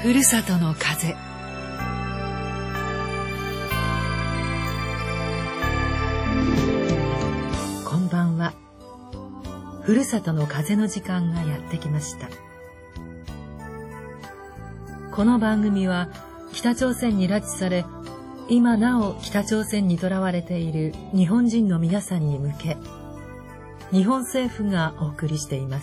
ふるさとの風。こんばんは。ふるさとの風の時間がやってきました。この番組は北朝鮮に拉致され、今なお北朝鮮に囚われている日本人の皆さんに向け、日本政府がお送りしています。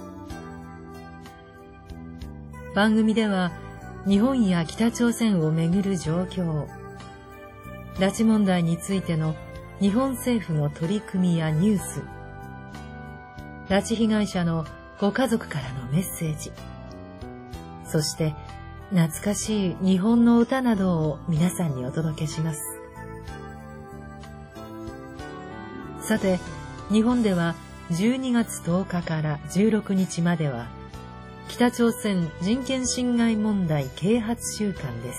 番組では日本や北朝鮮をめぐる状況、拉致問題についての日本政府の取り組みやニュース、拉致被害者のご家族からのメッセージ、そして懐かしい日本の歌などを皆さんにお届けします。さて、日本では12月10日から16日までは北朝鮮人権侵害問題啓発週間です。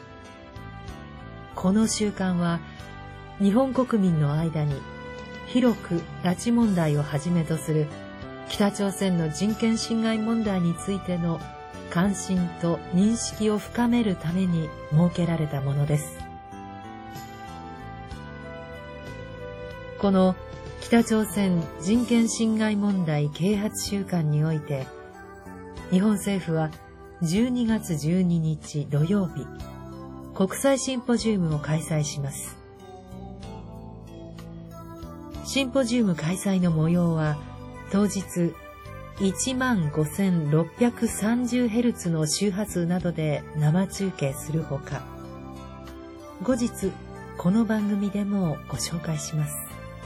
この週間は日本国民の間に広く拉致問題をはじめとする北朝鮮の人権侵害問題についての関心と認識を深めるために設けられたものです。この北朝鮮人権侵害問題啓発週間において、日本政府は12月12日土曜日、国際シンポジウムを開催します。シンポジウム開催の模様は、当日15,630Hz の周波数などで生中継するほか、後日この番組でもご紹介します。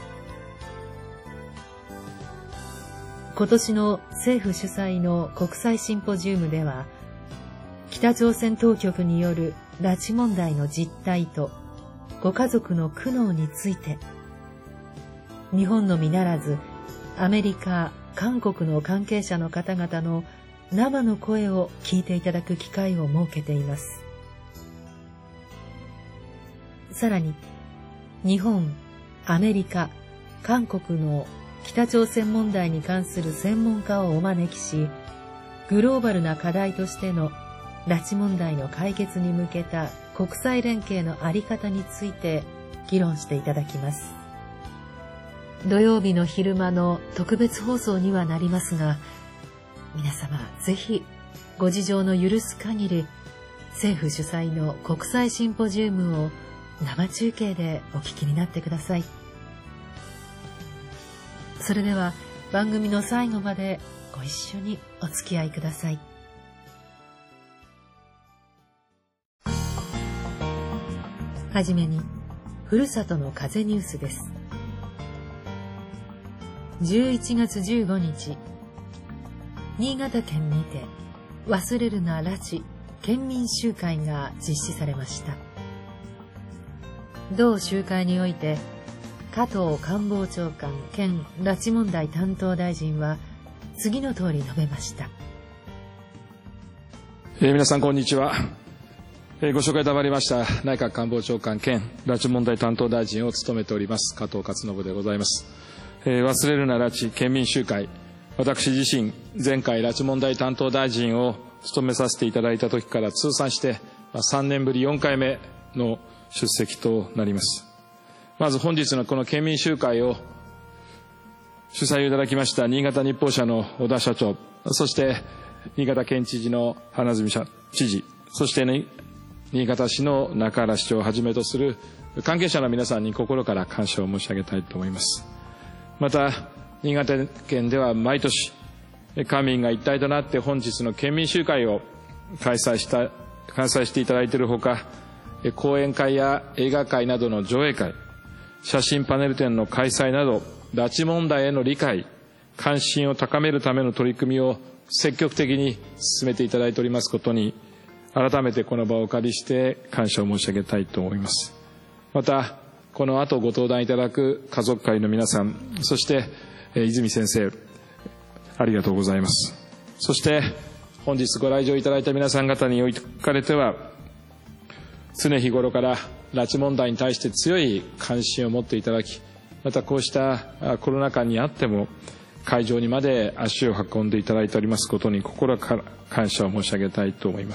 今年の政府主催の国際シンポジウムでは、北朝鮮当局による拉致問題の実態とご家族の苦悩について、日本のみならずアメリカ、韓国の関係者の方々の生の声を聞いていただく機会を設けています。さらに、日本、アメリカ、韓国の北朝鮮問題に関する専門家をお招きし、グローバルな課題としての拉致問題の解決に向けた国際連携の在り方について議論していただきます。土曜日の昼間の特別放送にはなりますが、皆様ぜひご事情の許す限り政府主催の国際シンポジウムを生中継でお聞きになってください。それでは番組の最後までご一緒にお付き合いください。はじめに、ふるさとの風ニュースです。11月15日、新潟県にて忘れるな拉致県民集会が実施されました。同集会において、加藤官房長官兼拉致問題担当大臣は次の通り述べました。 皆さんこんにちは。ご紹介いただきました内閣官房長官兼拉致問題担当大臣を務めております加藤勝信でございます。忘れるな拉致県民集会、私自身前回拉致問題担当大臣を務めさせていただいた時から通算して3年ぶり4回目の出席となります。まず本日のこの県民集会を主催いただきました新潟日報社の小田社長、そして新潟県知事の花角知事、そして新潟市の中原市長をはじめとする関係者の皆さんに心から感謝を申し上げたいと思います。また、新潟県では毎年、官民が一体となって本日の県民集会を開催していただいているほか、講演会や映画会などの上映会、写真パネル展の開催など、拉致問題への理解、関心を高めるための取り組みを積極的に進めていただいておりますことに、改めてこの場をお借りして感謝を申し上げたいと思います。また、この後ご登壇いただく家族会の皆さん、そして泉先生、ありがとうございます。そして本日ご来場いただいた皆さん方におかれては、常日頃から拉致問題に対して強い関心を持っていただき、またこうしたコロナ禍にあっても会場にまで足を運んでいただいておりますことに心から感謝を申し上げたいと思います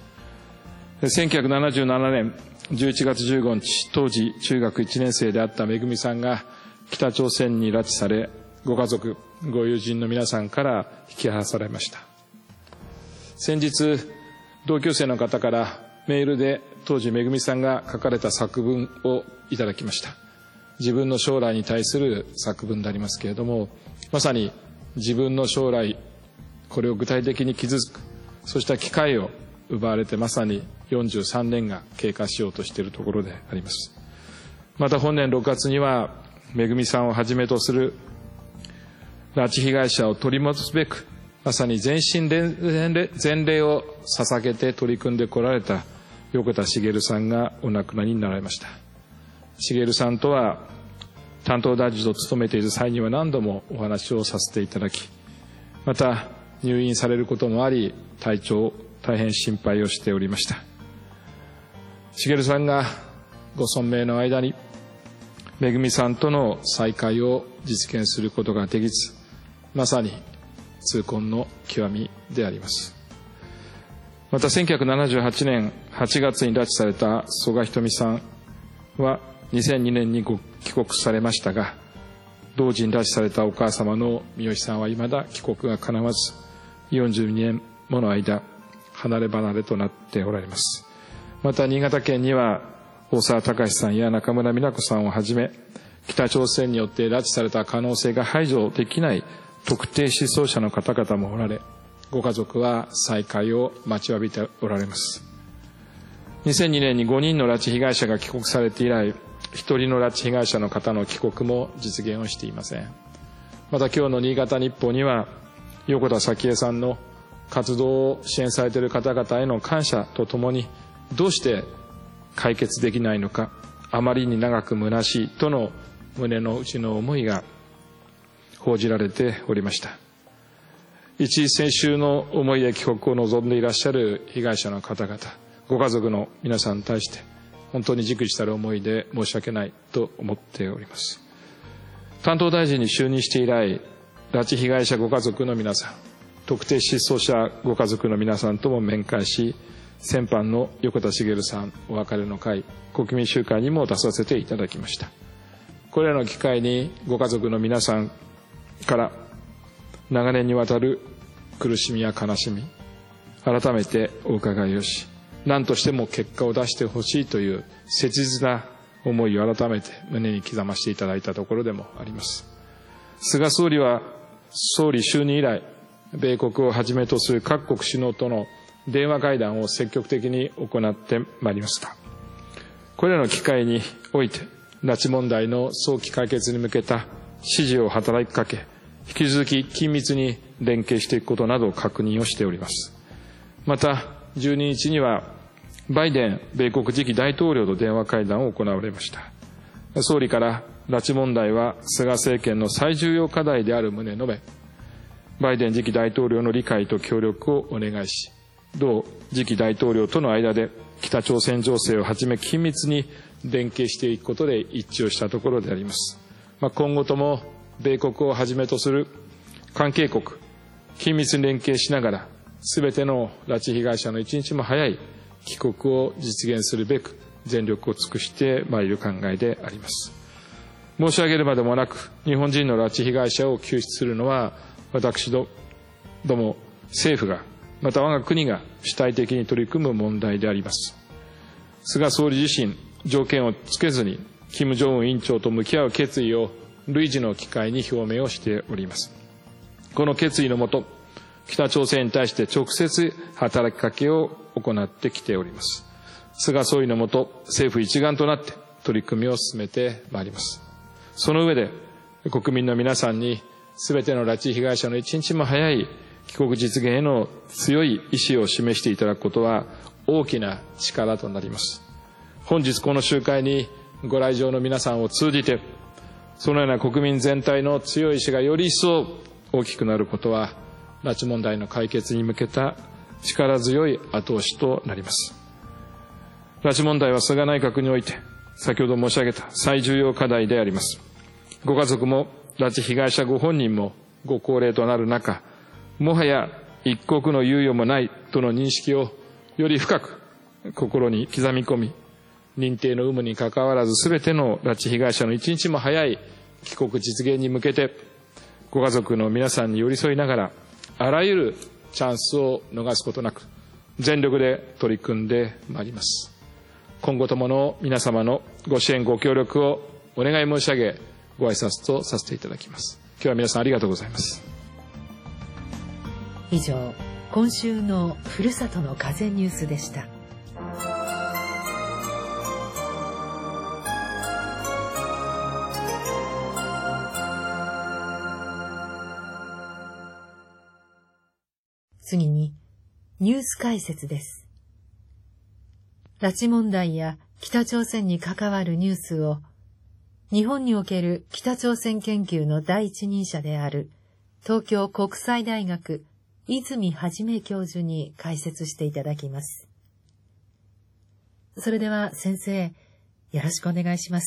。1977年11月15日、当時中学1年生であっためぐみさんが北朝鮮に拉致され、ご家族、ご友人の皆さんから引き離されました。先日、同級生の方からメールで当時めぐみさんが書かれた作文をいただきました。自分の将来に対する作文でありますけれども、まさに自分の将来、これを具体的に築く、そうした機会を奪われてまさに43年が経過しようとしているところであります。また本年6月にはめぐみさんをはじめとする拉致被害者を取り戻すべく、まさに全身全霊を捧げて取り組んでこられた横田滋さんがお亡くなりになられました。滋さんとは担当大臣を務めている際には何度もお話をさせていただき、また入院されることもあり、体調大変心配をしておりました。滋さんがご存命の間にめぐみさんとの再会を実現することができず、まさに痛恨の極みであります。また1978年8月に拉致された曽我ひとみさんは2002年にご帰国されましたが、同時に拉致されたお母様の三好さんは未だ帰国が叶わず、42年もの間離れ離れとなっておられます。また新潟県には大沢隆さんや中村美奈子さんをはじめ、北朝鮮によって拉致された可能性が排除できない特定失踪者の方々もおられ、ご家族は再会を待ちわびておられます。2002年に5人の拉致被害者が帰国されて以来、1人の拉致被害者の方の帰国も実現をしていません。また今日の新潟日報には、横田早紀江さんの活動を支援されている方々への感謝とともに、どうして解決できないのか、あまりに長く虚しいとの胸の内の思いが報じられておりました。一時先週の思いで帰国を望んでいらっしゃる被害者の方々、ご家族の皆さんに対して本当にじくじたる思いで申し訳ないと思っております。担当大臣に就任して以来、拉致被害者ご家族の皆さん、特定失踪者ご家族の皆さんとも面会し、先般の横田滋さんお別れの会、国民集会にも出させていただきました。これらの機会にご家族の皆さんから長年にわたる苦しみや悲しみ、改めてお伺いをし、何としても結果を出してほしいという切実な思いを改めて胸に刻ませていただいたところでもあります。菅総理は総理就任以来、米国をはじめとする各国首脳との電話会談を積極的に行ってまいりました。これらの機会において、拉致問題の早期解決に向けた支持を働きかけ、引き続き緊密に連携していくことなどを確認をしております。また、12日には、バイデン米国次期大統領と電話会談を行われました。総理から拉致問題は菅政権の最重要課題である旨述べ、バイデン次期大統領の理解と協力をお願いし、同次期大統領との間で北朝鮮情勢をはじめ緊密に連携していくことで一致をしたところであります。今後とも米国をはじめとする関係国、緊密に連携しながら、すべての拉致被害者の一日も早い帰国を実現するべく全力を尽くしてまいる考えであります。申し上げるまでもなく、日本人の拉致被害者を救出するのは、私ども政府が、また我が国が主体的に取り組む問題であります。菅総理自身、条件をつけずに、金正恩委員長と向き合う決意を累次の機会に表明をしております。この決意のもと、北朝鮮に対して直接働きかけを行ってきております。菅総理のもと、政府一丸となって取り組みを進めてまいります。その上で、国民の皆さんに全ての拉致被害者の一日も早い帰国実現への強い意志を示していただくことは大きな力となります。本日この集会にご来場の皆さんを通じて、そのような国民全体の強い意志がより一層大きくなることは、拉致問題の解決に向けた力強い後押しとなります。拉致問題は菅内閣において、先ほど申し上げた最重要課題であります。ご家族も拉致被害者ご本人もご高齢となる中、もはや一刻の猶予もないとの認識をより深く心に刻み込み、認定の有無にかかわらず全ての拉致被害者の一日も早い帰国実現に向けて、ご家族の皆さんに寄り添いながら、あらゆるチャンスを逃すことなく全力で取り組んでまいります。今後ともの皆様のご支援ご協力をお願い申し上げ、ご挨拶とさせていただきます。今日は皆さんありがとうございます。 以上、今週のふるさとの風ニュースでした。次にニュース解説です。拉致問題や北朝鮮に関わるニュースを日本における北朝鮮研究の第一人者である東京国際大学泉元教授に解説していただきます。それでは先生、よろしくお願いします。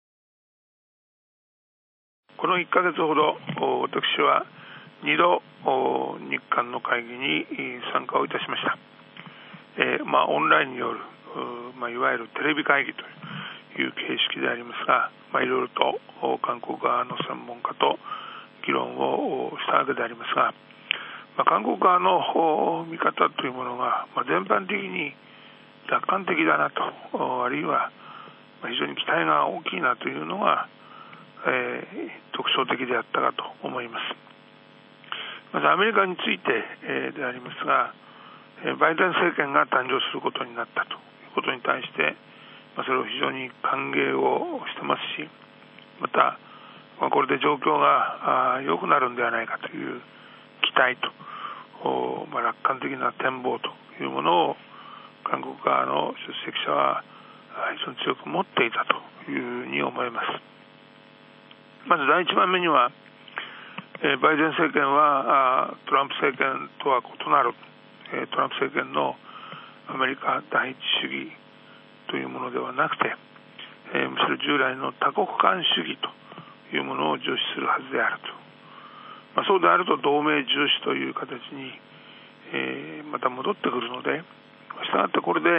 この1ヶ月ほど私は2度日韓の会議に参加をいたしました。オンラインによる、いわゆるテレビ会議という形式でありますが、いろいろと韓国側の専門家と議論をしたわけでありますが、韓国側の見方というものが、全般的に楽観的だなと、あるいは非常に期待が大きいなというのが、特徴的であったかと思います。まずアメリカについて、でありますが、バイデン政権が誕生することになったということに対して、それを非常に歓迎をしてますし、また、これで状況が良くなるんではないかという期待と、楽観的な展望というものを韓国側の出席者は非常に強く持っていたというふうに思います。まず第一番目には、バイデン政権はトランプ政権とは異なる、トランプ政権のアメリカ第一主義というものではなくて、むしろ従来の多国間主義というものを重視するはずであると、そうであると同盟重視という形に、また戻ってくるので、したがってこれで、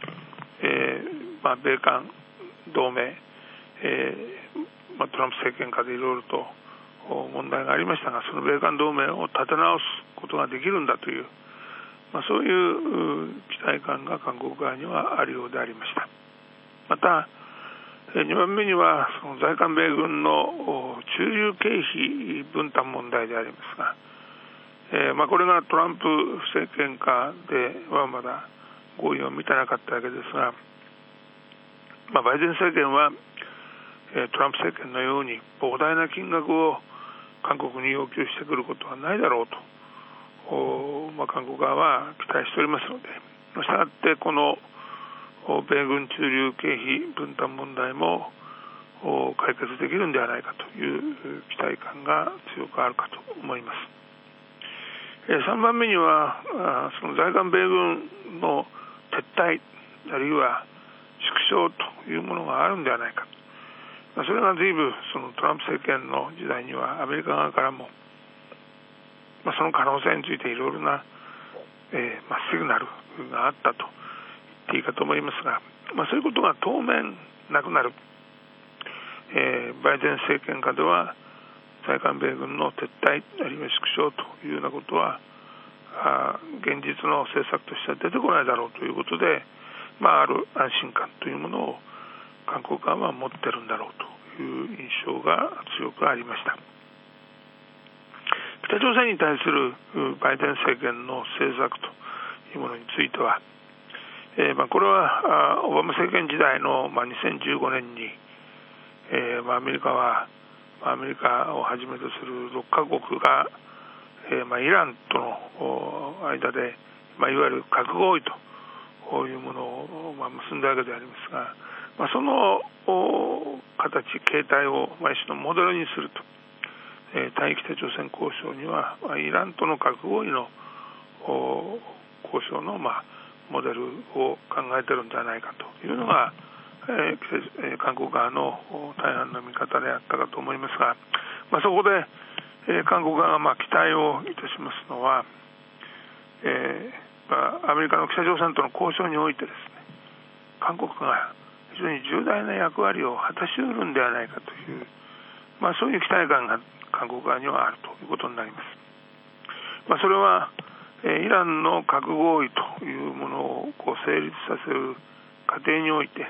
米韓同盟、トランプ政権下でいろいろと問題がありましたが、その米韓同盟を立て直すことができるんだという、そういう期待感が韓国側にはあるようでありました。また2番目には、その在韓米軍の駐留経費分担問題でありますが、これがトランプ政権下ではまだ合意を満たなかったわけですが、バイデン政権はトランプ政権のように膨大な金額を韓国に要求してくることはないだろうと、韓国側は期待しておりますので、したがってこの米軍駐留経費分担問題も解決できるんではないかという期待感が強くあるかと思います。3番目には、その在韓米軍の撤退あるいは縮小というものがあるんではないか。それが随分そのトランプ政権の時代にはアメリカ側からも、その可能性についていろいろな、シグナルがあったと言っていいかと思いますが、そういうことが当面なくなる。バイデン政権下では在韓米軍の撤退あるいは縮小というようなことは現実の政策としては出てこないだろうということで、ある安心感というものを韓国側は持ってるんだろうという印象が強くありました。北朝鮮に対するバイデン政権の政策というものについては、これはオバマ政権時代の2015年に、アメリカをはじめとする6カ国が、イランとの間で、いわゆる核合意というものを結んだわけでありますが、その形態を一種のモデルにすると、対北朝鮮交渉にはイランとの核合意の交渉のモデルを考えているんじゃないかというのが、韓国側の大半の見方であったかと思いますが、そこで、 韓国側が期待をいたしますのは、アメリカの北朝鮮との交渉においてですね、韓国が非常に重大な役割を果たしうるんではないかという、そういう期待感が韓国側にはあるということになります。それはイランの核合意というものを成立させる過程において、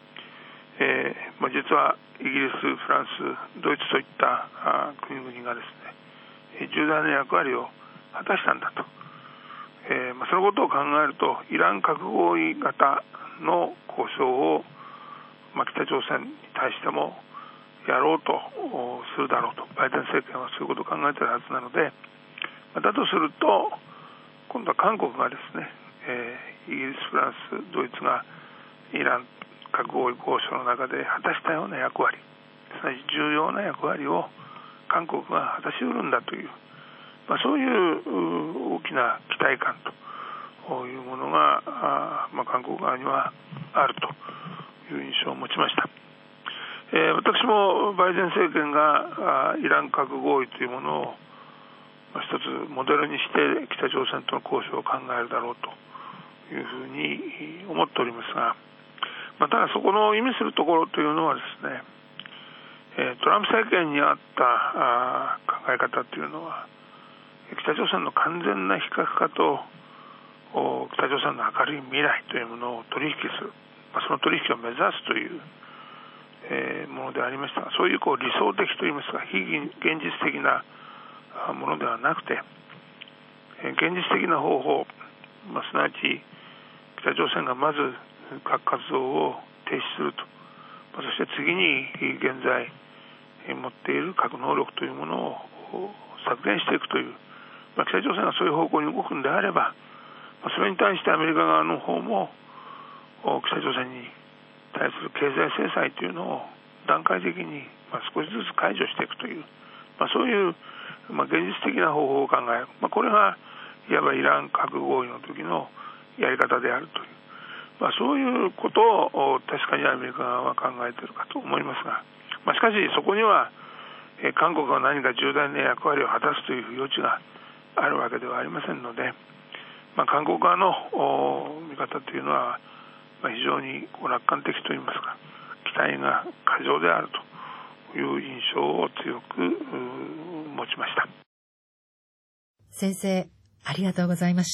実はイギリス、フランス、ドイツといった国々がですね、重大な役割を果たしたんだと、そのことを考えると、イラン核合意型の交渉を、北朝鮮に対してもやろうとするだろうと、バイデン政権はそういうことを考えているはずなので、だとすると、今度は韓国がですね、イギリス、フランス、ドイツがイラン核合意交渉の中で果たしたような役割、すなわち重要な役割を韓国が果たしうるんだという、そういう大きな期待感というものが、韓国側にはあるという印象を持ちました。私もバイデン政権がイラン核合意というものを一つモデルにして北朝鮮との交渉を考えるだろうというふうに思っておりますが、ただそこの意味するところというのはですね、トランプ政権にあった考え方というのは、北朝鮮の完全な非核化と北朝鮮の明るい未来というものを取引する、その取引を目指すというものでありましたが、そういう理想的といいますか、非現実的なものではなくて、現実的な方法、すなわち北朝鮮がまず核活動を停止すると、そして次に現在持っている核能力というものを削減していくという、北朝鮮がそういう方向に動くんであれば、それに対してアメリカ側の方も北朝鮮に対する経済制裁というのを段階的に少しずつ解除していくという、そういう現実的な方法を考える、これがいわばイラン核合意の時のやり方であるという、そういうことを確かにアメリカ側は考えているかと思いますが、しかしそこには韓国が何か重大な役割を果たすという余地があるわけではありませんので、韓国側の見方というのは非常に楽観的といいますか、期待が過剰であるという印象を強く持ちました。 先生、ありがとうございました。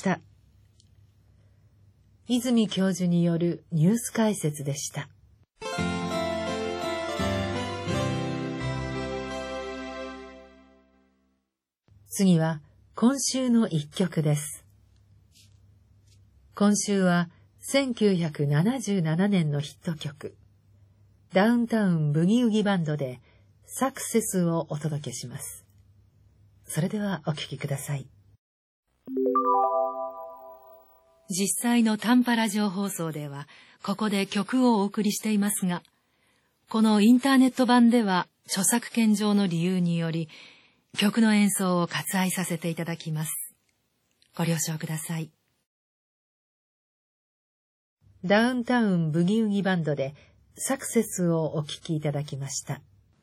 泉教授によるニュース解説でした。次は今週の一曲です。今週は1977年のヒット曲、ダウンタウンブギウギバンドでサクセスをお届けします。それではお聴きください。実際の短波ラジオ放送ではここで曲をお送りしていますが、このインターネット版では著作権上の理由により曲の演奏を割愛させていただきます。ご了承ください。ダウンタウンブギウギバンドでサクセスをお聴きいただきました。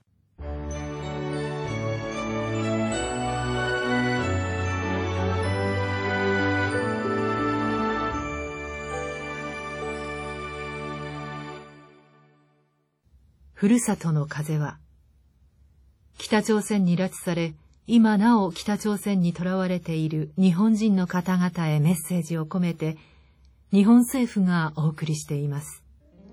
ふるさとの風は、北朝鮮に拉致され、今なお北朝鮮に囚われている日本人の方々へメッセージを込めて、日本政府がお送りしています。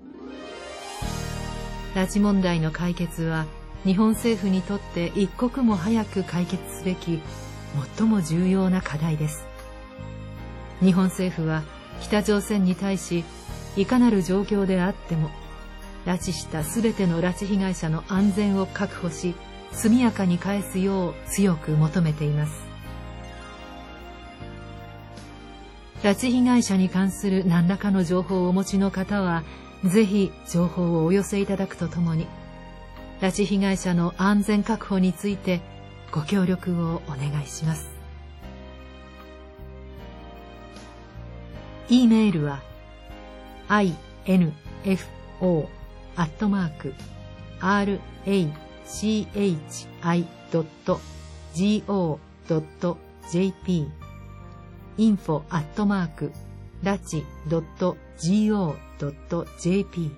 拉致問題の解決は、日本政府にとって一刻も早く解決すべき、最も重要な課題です。日本政府は、北朝鮮に対し、いかなる状況であっても、拉致したすべての拉致被害者の安全を確保し、速やかに返すよう強く求めています。拉致被害者に関する何らかの情報をお持ちの方は、ぜひ情報をお寄せいただくとともに、拉致被害者の安全確保についてご協力をお願いします。E メールは info@rachi.org info@lachi.go.jp info@lachi.go.jp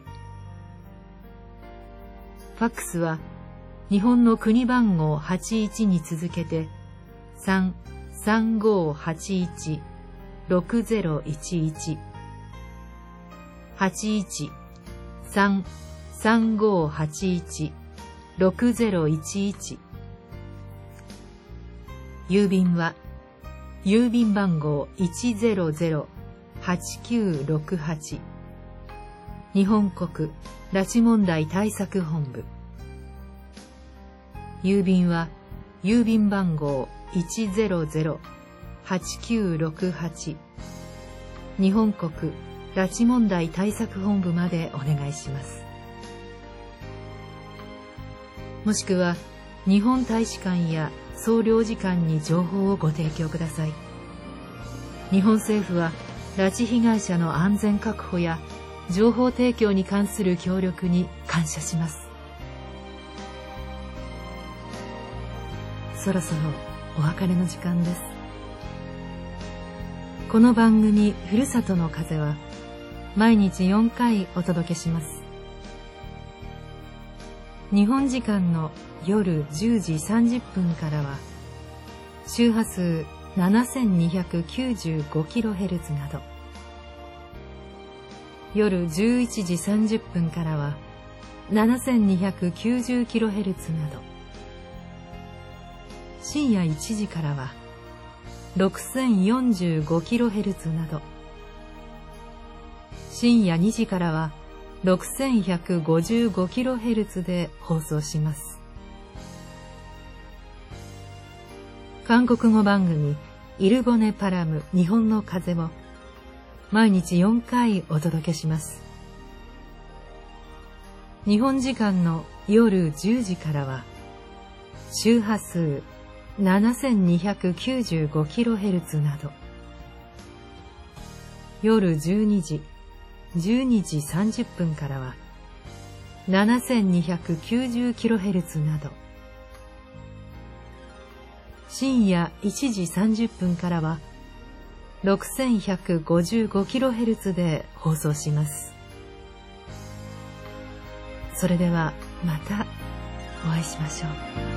ファックスは日本の国番号81に続けて 3-3581-6011 81-3-3581-6011 郵便は郵便番号 100-8968 日本国拉致問題対策本部。郵便は郵便番号 100-8968 日本国拉致問題対策本部までお願いします。もしくは日本大使館や総領事館に情報をご提供ください。日本政府は拉致被害者の安全確保や情報提供に関する協力に感謝します。そろそろお別れの時間です。この番組ふるさとの風は毎日4回お届けします。日本時間の夜10時30分からは周波数 7295kHz など、夜11時30分からは 7290kHz など、深夜1時からは 6045kHz など、深夜2時からは 6155kHz で放送します。韓国語番組イルボネパラム日本の風を毎日4回お届けします。日本時間の夜10時からは周波数 7295kHz など、夜12時、12時30分からは 7290kHz など、深夜1時30分からは 6155kHz で放送します。それではまたお会いしましょう。